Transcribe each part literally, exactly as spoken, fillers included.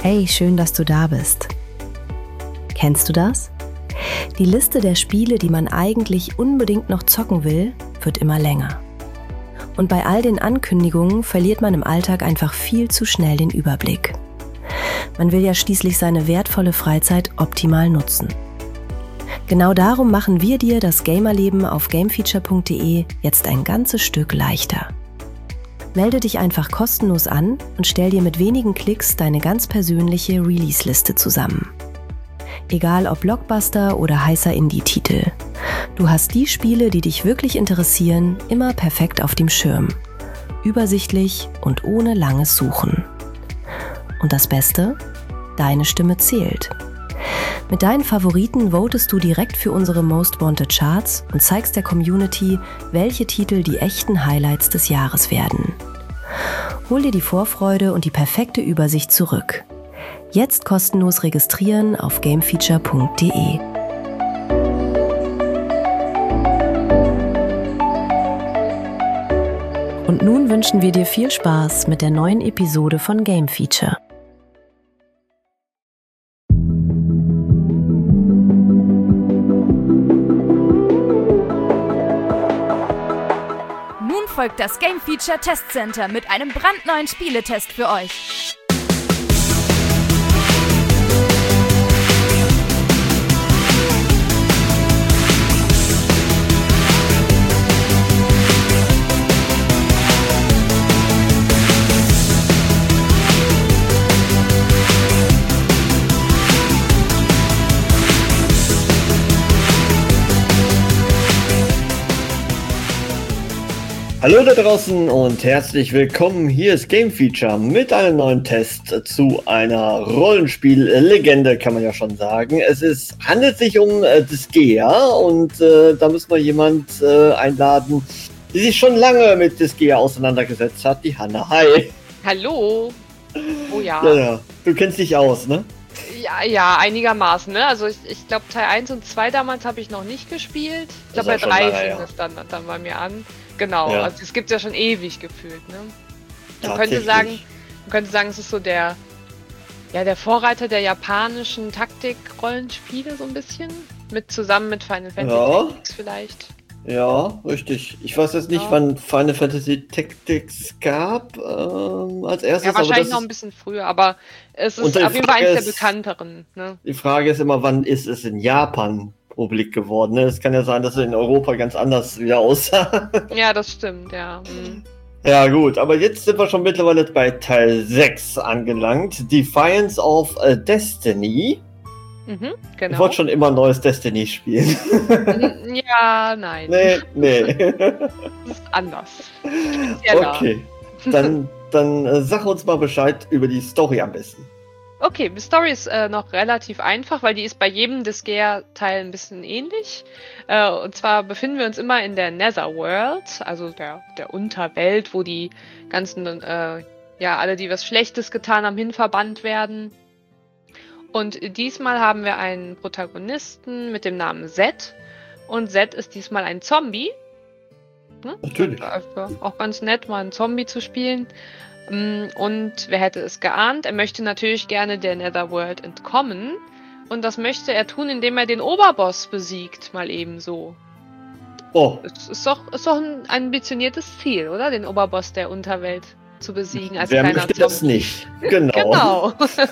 Hey, schön, dass du da bist. Kennst du das? Die Liste der Spiele, die man eigentlich unbedingt noch zocken will, wird immer länger. Und bei all den Ankündigungen verliert man im Alltag einfach viel zu schnell den Überblick. Man will ja schließlich seine wertvolle Freizeit optimal nutzen. Genau darum machen wir dir das Gamerleben auf gamefeature punkt de jetzt ein ganzes Stück leichter. Melde dich einfach kostenlos an und stell dir mit wenigen Klicks deine ganz persönliche Release-Liste zusammen. Egal ob Blockbuster oder heißer Indie-Titel. Du hast die Spiele, die dich wirklich interessieren, immer perfekt auf dem Schirm. Übersichtlich und ohne langes Suchen. Und das Beste? Deine Stimme zählt. Mit deinen Favoriten votest du direkt für unsere Most Wanted Charts und zeigst der Community, welche Titel die echten Highlights des Jahres werden. Hol dir die Vorfreude und die perfekte Übersicht zurück. Jetzt kostenlos registrieren auf gamefeature punkt de. Und nun wünschen wir dir viel Spaß mit der neuen Episode von Game Feature. Nun folgt das Game Feature Test Center mit einem brandneuen Spieletest für euch. Hallo da draußen und herzlich willkommen. Hier ist Game Feature mit einem neuen Test zu einer Rollenspiel-Legende, kann man ja schon sagen. Es ist, handelt sich um äh, Disgaea und äh, da müssen wir jemand äh, einladen, die sich schon lange mit Disgaea auseinandergesetzt hat, die Hanna. Hi. Hallo. Oh ja. Ja, ja. Du kennst dich aus, ne? Ja, ja, einigermaßen, ne? Also ich, ich glaube Teil eins und zwei damals habe ich noch nicht gespielt. Ich glaube bei drei fing es dann, dann bei mir an. Genau, ja. Also es gibt ja schon ewig gefühlt, ne? Man könnte sagen, man könnte sagen, es ist so der, ja, der Vorreiter der japanischen Taktik-Rollenspiele so ein bisschen. Mit zusammen mit Final Fantasy ja. Tactics vielleicht. Ja, richtig. Ich weiß jetzt nicht, ja. wann Final Fantasy Tactics gab ähm, als erstes. Ja, wahrscheinlich aber noch ist, ein bisschen früher, aber es ist auf jeden Fall eines der bekannteren. Ne? Die Frage ist immer, wann ist es in Japan publik geworden? Ne? Es kann ja sein, dass es in Europa ganz anders wieder aussah. Ja, das stimmt, ja. Mhm. Ja gut, aber jetzt sind wir schon mittlerweile bei Teil sechs angelangt. Defiance of a Destiny. Mhm, genau. Ich wollte schon immer ein neues Destiny spielen. Ja, nein. Nee, nee. Das ist anders. Spezieller. Okay, dann, dann äh, sag uns mal Bescheid über die Story am besten. Okay, die Story ist äh, noch relativ einfach, weil die ist bei jedem Disgaea-Teil ein bisschen ähnlich. Äh, und zwar befinden wir uns immer in der Netherworld, also der, der Unterwelt, wo die ganzen, äh, ja, alle, die was Schlechtes getan haben, hinverbannt werden. Und diesmal haben wir einen Protagonisten mit dem Namen Zed. Und Zed ist diesmal ein Zombie. Ne? Natürlich. Also auch ganz nett, mal einen Zombie zu spielen. Und wer hätte es geahnt, er möchte natürlich gerne der Netherworld entkommen. Und das möchte er tun, indem er den Oberboss besiegt, mal eben so. Oh. Es ist doch, ist doch ein ambitioniertes Ziel, oder? Den Oberboss der Unterwelt zu besiegen als Wer kleiner möchte Zombie. das nicht? Genau. Genau.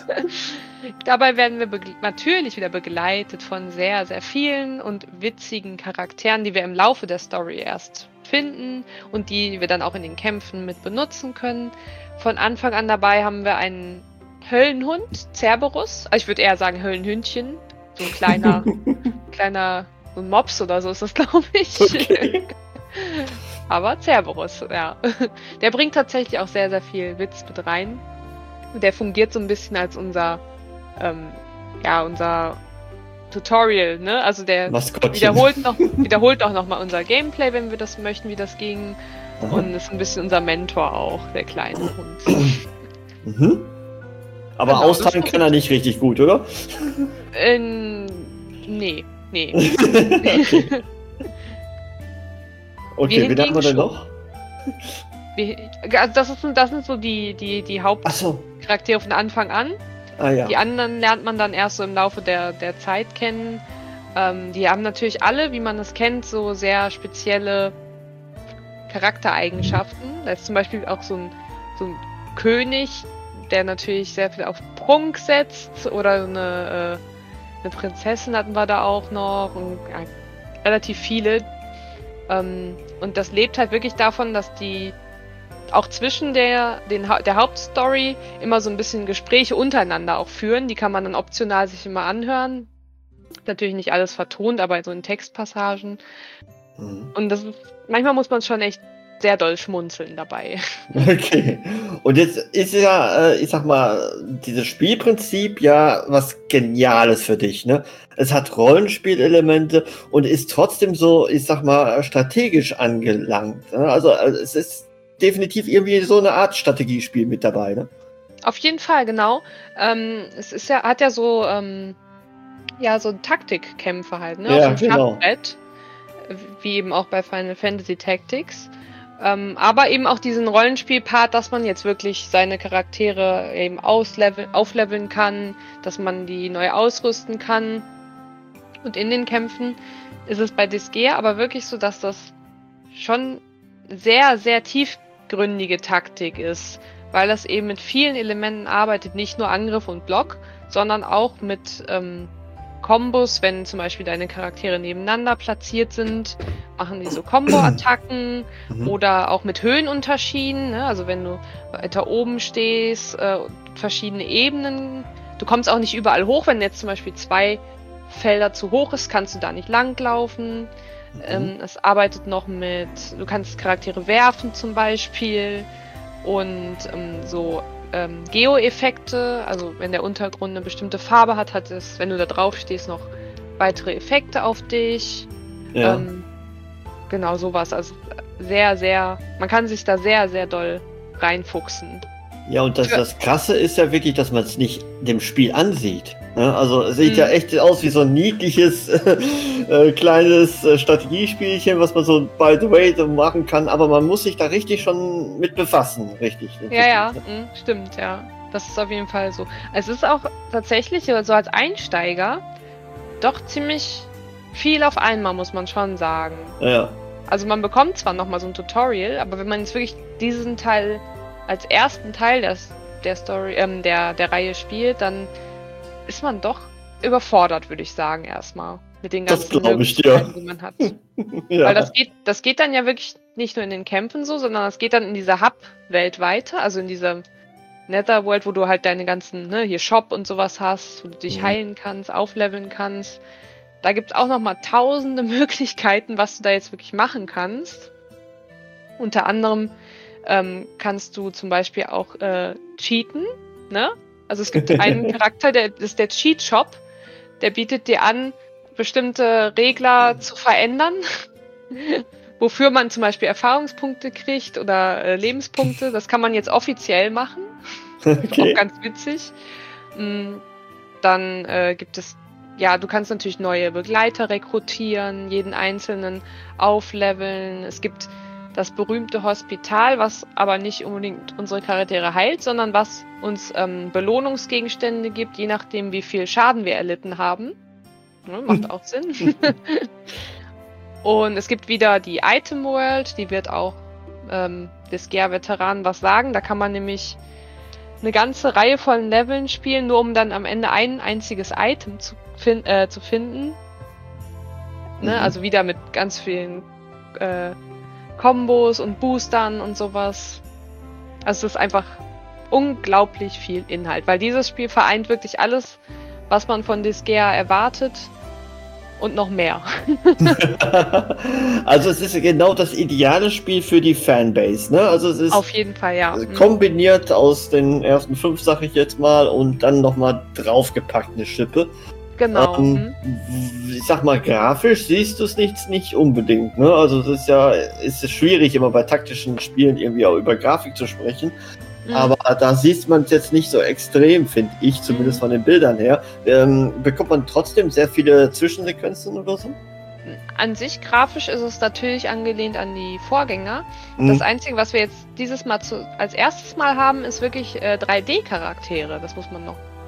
Dabei werden wir natürlich wieder begleitet von sehr, sehr vielen und witzigen Charakteren, die wir im Laufe der Story erst finden und die wir dann auch in den Kämpfen mit benutzen können. Von Anfang an dabei haben wir einen Höllenhund, Cerberus. Also ich würde eher sagen Höllenhündchen. So ein kleiner, kleiner so ein Mops oder so ist das, glaube ich. Okay. Aber Cerberus, ja. Der bringt tatsächlich auch sehr, sehr viel Witz mit rein. Der fungiert so ein bisschen als unser Ähm, ja, unser Tutorial, ne? Also der wiederholt noch, wiederholt auch nochmal unser Gameplay, wenn wir das möchten, wie das ging. Aha. Und ist ein bisschen unser Mentor auch, der kleine Hund. Mhm. Aber genau, austeilen kann er nicht richtig gut, oder? Ähm, nee, nee. Okay, okay wen haben wir denn noch? Wir, also das, ist, das sind so die, die, die Hauptcharaktere so. Von Anfang an. Ah, ja. Die anderen lernt man dann erst so im Laufe der, der Zeit kennen. Ähm, die haben natürlich alle, wie man es kennt, so sehr spezielle Charaktereigenschaften. Da ist zum Beispiel auch so ein, so ein König, der natürlich sehr viel auf Prunk setzt, oder eine, äh, eine Prinzessin hatten wir da auch noch, und ja, relativ viele. Ähm, und das lebt halt wirklich davon, dass die auch zwischen der, den, der Hauptstory immer so ein bisschen Gespräche untereinander auch führen. Die kann man dann optional sich immer anhören. Natürlich nicht alles vertont, aber so in Textpassagen. Mhm. Und das ist, manchmal muss man schon echt sehr doll schmunzeln dabei. Okay. Und jetzt ist ja, äh, ich sag mal, dieses Spielprinzip ja was Geniales für dich, ne? Es hat Rollenspielelemente und ist trotzdem so, ich sag mal, strategisch angelangt. Ne? Also, also es ist definitiv irgendwie so eine Art Strategiespiel mit dabei, ne? Auf jeden Fall, genau. Ähm, es ist ja, hat ja so, ähm, ja, so Taktikkämpfe halt, ne? Ja, Auf dem genau. Schachbrett. Wie eben auch bei Final Fantasy Tactics. Ähm, aber eben auch diesen Rollenspielpart, dass man jetzt wirklich seine Charaktere eben auslevel, aufleveln kann, dass man die neu ausrüsten kann. Und in den Kämpfen ist es bei Disgaea aber wirklich so, dass das schon sehr, sehr tiefgründige Taktik ist, weil das eben mit vielen Elementen arbeitet, nicht nur Angriff und Block, sondern auch mit ähm, Kombos, wenn zum Beispiel deine Charaktere nebeneinander platziert sind, machen die so Combo-Attacken Mhm. oder auch mit Höhenunterschieden, ne? Also wenn du weiter oben stehst, äh, verschiedene Ebenen. Du kommst auch nicht überall hoch, wenn jetzt zum Beispiel zwei Felder zu hoch ist, kannst du da nicht langlaufen. Mhm. Ähm, es arbeitet noch mit, du kannst Charaktere werfen zum Beispiel und ähm, so ähm, Geo-Effekte, also wenn der Untergrund eine bestimmte Farbe hat, hat es, wenn du da drauf stehst, noch weitere Effekte auf dich. Ja. Ähm, genau sowas, also sehr, sehr, man kann sich da sehr, sehr doll reinfuchsen. Ja, und das, Für- das Krasse ist ja wirklich, dass man es nicht dem Spiel ansieht. Ne? Also es sieht Mhm. ja echt aus wie so ein niedliches äh, kleines äh, Strategiespielchen, was man so by the way so machen kann, aber man muss sich da richtig schon mit befassen, richtig. Ja, ja, mh, stimmt, ja. Das ist auf jeden Fall so. Es ist auch tatsächlich so als Einsteiger doch ziemlich viel auf einmal, muss man schon sagen. Ja, Also man bekommt zwar nochmal so ein Tutorial, aber wenn man jetzt wirklich diesen Teil als ersten Teil der, der Story, ähm, der, der Reihe spielt, dann ist man doch überfordert, würde ich sagen, erstmal. Mit den Das ganzen glaub ich dir. Möglichkeiten, die man hat. ja. Weil das geht, das geht dann ja wirklich nicht nur in den Kämpfen so, sondern das geht dann in dieser Hub-Welt weiter, also in dieser Netherworld, wo du halt deine ganzen, ne, hier Shop und sowas hast, wo du dich Mhm. heilen kannst, aufleveln kannst. Da gibt es auch nochmal tausende Möglichkeiten, was du da jetzt wirklich machen kannst. Unter anderem ähm, kannst du zum Beispiel auch äh, cheaten, ne? Also es gibt einen Charakter, der das ist der Cheat Shop, der bietet dir an, bestimmte Regler zu verändern, wofür man zum Beispiel Erfahrungspunkte kriegt oder äh, Lebenspunkte. Das kann man jetzt offiziell machen. Okay. Auch ganz witzig. Mm, Dann äh, gibt es, ja, du kannst natürlich neue Begleiter rekrutieren, jeden einzelnen aufleveln. Es gibt das berühmte Hospital, was aber nicht unbedingt unsere Charaktere heilt, sondern was uns ähm, Belohnungsgegenstände gibt, je nachdem, wie viel Schaden wir erlitten haben. Ja, macht auch Sinn. Und es gibt wieder die Item World, die wird auch ähm, Disgaea-Veteranen was sagen. Da kann man nämlich eine ganze Reihe von Leveln spielen, nur um dann am Ende ein einziges Item zu, fin äh, zu finden. Ne? Mhm. Also wieder mit ganz vielen äh, Kombos und Boostern und sowas. Also es ist einfach unglaublich viel Inhalt, weil dieses Spiel vereint wirklich alles, was man von Disgaea erwartet und noch mehr. Also es ist genau das ideale Spiel für die Fanbase, ne? Also es ist Auf jeden Fall, ja. Mhm. kombiniert aus den ersten fünf, sag ich jetzt mal, und dann nochmal draufgepackt eine Schippe. Genau. Ähm, Mhm. ich sag mal, grafisch siehst du es nicht, nicht unbedingt, ne? Also es ist ja, es ist schwierig, immer bei taktischen Spielen irgendwie auch über Grafik zu sprechen. Mhm. Aber da sieht man es jetzt nicht so extrem, finde ich, zumindest von den Bildern her. Ähm, bekommt man trotzdem sehr viele Zwischensequenzen oder so? An sich grafisch ist es natürlich angelehnt an die Vorgänger. Mhm. Das Einzige, was wir jetzt dieses Mal zu, als erstes Mal haben, ist wirklich äh, drei D-Charaktere. Das muss man noch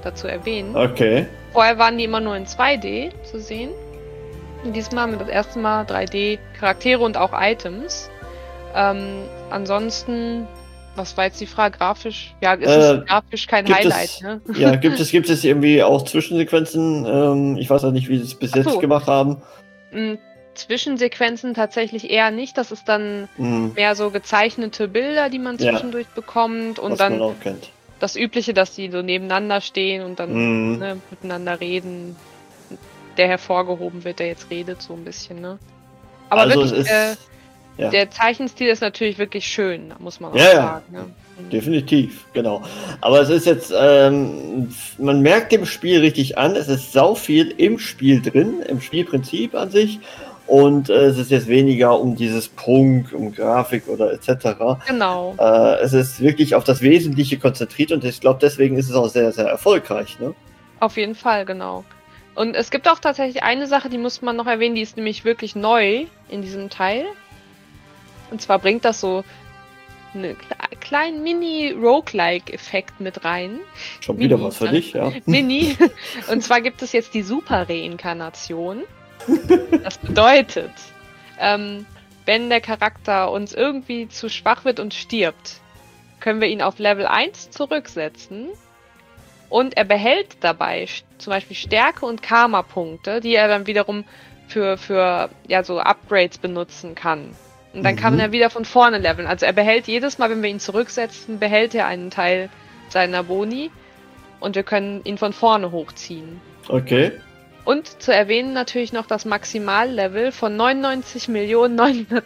dazu erwähnen. Okay. Vorher waren die immer nur in zwei D zu sehen. Und diesmal haben wir das erste Mal drei D-Charaktere und auch Items. Ähm, ansonsten, was war jetzt die Frage? Grafisch? Ja, ist Äh, es grafisch kein gibt Highlight, es, ne? Ja, gibt es, gibt es irgendwie auch Zwischensequenzen? Ähm, ich weiß auch nicht, wie sie es bis Ach jetzt so. gemacht haben. M, Zwischensequenzen tatsächlich eher nicht. Das ist dann Hm, mehr so gezeichnete Bilder, die man Ja. zwischendurch bekommt. Und was dann man auch kennt. das Übliche, dass die so nebeneinander stehen und dann Mhm. ne, miteinander reden. Der hervorgehoben wird, der jetzt redet, so ein bisschen, ne? Aber Also wirklich, es ist, äh, ja. der Zeichenstil ist natürlich wirklich schön, muss man auch Ja, ja. sagen. Ne? Mhm. Definitiv, genau. Aber es ist jetzt, ähm, man merkt dem Spiel richtig an, es ist sau viel im Spiel drin, im Spielprinzip an sich. Und äh, es ist jetzt weniger um dieses Prunk, um Grafik oder et cetera. Genau. Äh, es ist wirklich auf das Wesentliche konzentriert und ich glaube, deswegen ist es auch sehr, sehr erfolgreich. Ne? Auf jeden Fall, genau. Und es gibt auch tatsächlich eine Sache, die muss man noch erwähnen, die ist nämlich wirklich neu in diesem Teil. Und zwar bringt das so einen kleinen Mini-Roguelike-Effekt mit rein. Schon wieder Mini, was für ne? dich, ja. Mini. Und zwar gibt es jetzt die Super-Reinkarnation. Das bedeutet, ähm, wenn der Charakter uns irgendwie zu schwach wird und stirbt, können wir ihn auf Level eins zurücksetzen. Und er behält dabei zum Beispiel Stärke und Karma-Punkte, die er dann wiederum für, für ja, so Upgrades benutzen kann. Und dann Mhm. kann er wieder von vorne leveln. Also er behält jedes Mal, wenn wir ihn zurücksetzen, behält er einen Teil seiner Boni. Und wir können ihn von vorne hochziehen. Okay. Und zu erwähnen natürlich noch das Maximallevel von neunundneunzig Millionen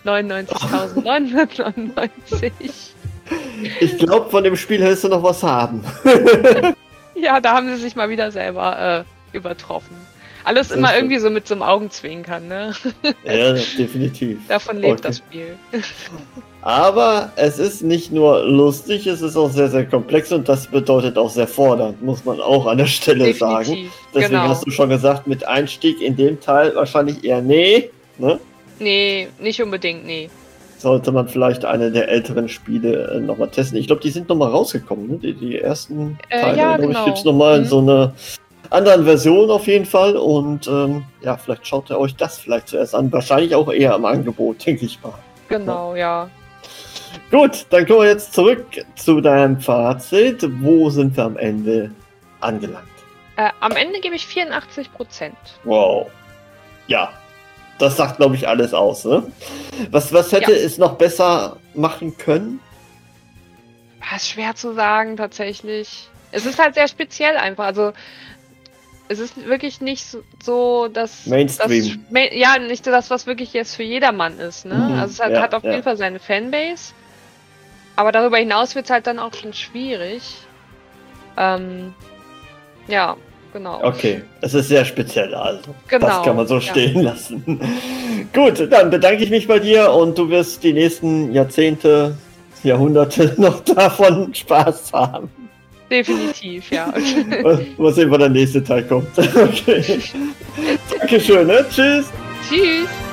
neunhundertneunundneunzigtausendneunhundertneunundneunzig. Ich glaube, von dem Spiel hältst du noch was haben. Ja, da haben sie sich mal wieder selber äh, übertroffen. Alles Sehr immer schön. irgendwie so mit so einem Augenzwinkern, ne? Ja, definitiv. Davon lebt Okay. das Spiel. Aber es ist nicht nur lustig, es ist auch sehr, sehr komplex und das bedeutet auch sehr fordernd, muss man auch an der Stelle sagen. Definitiv. Deswegen Genau. hast du schon gesagt, mit Einstieg in dem Teil wahrscheinlich eher nee. Ne? Nee, nicht unbedingt, nee. Sollte man vielleicht eine der älteren Spiele äh, nochmal testen. Ich glaube, die sind nochmal rausgekommen. Ne? Die, die ersten Äh, Teile, ja, glaube genau. ich, gibt es nochmal in Mhm. so einer anderen Version auf jeden Fall. Und ähm, ja, vielleicht schaut ihr euch das vielleicht zuerst an. Wahrscheinlich auch eher im Angebot, denke ich mal. Genau, ja. Gut, dann kommen wir jetzt zurück zu deinem Fazit. Wo sind wir am Ende angelangt? Äh, am Ende gebe ich vierundachtzig Prozent. Wow. Ja, das sagt, glaube ich, alles aus. Ne? Was, was hätte Ja. es noch besser machen können? Ah, ist schwer zu sagen, tatsächlich. Es ist halt sehr speziell einfach. Also, es ist wirklich nicht so- so, dass. Mainstream. Das, Ma- ja, nicht so das, was wirklich jetzt für jedermann ist. Ne? Mhm, Also, es hat, ja, hat auf ja. jeden Fall seine Fanbase. Aber darüber hinaus wird es halt dann auch schon schwierig. Ähm, ja, genau. Okay, es ist sehr speziell, also. Genau, Das kann man so ja. stehen lassen. Gut, dann bedanke ich mich bei dir und du wirst die nächsten Jahrzehnte, Jahrhunderte noch davon Spaß haben. Definitiv, ja. Mal mal sehen, wann der nächste Teil kommt. Okay. Dankeschön, ne? Tschüss. Tschüss.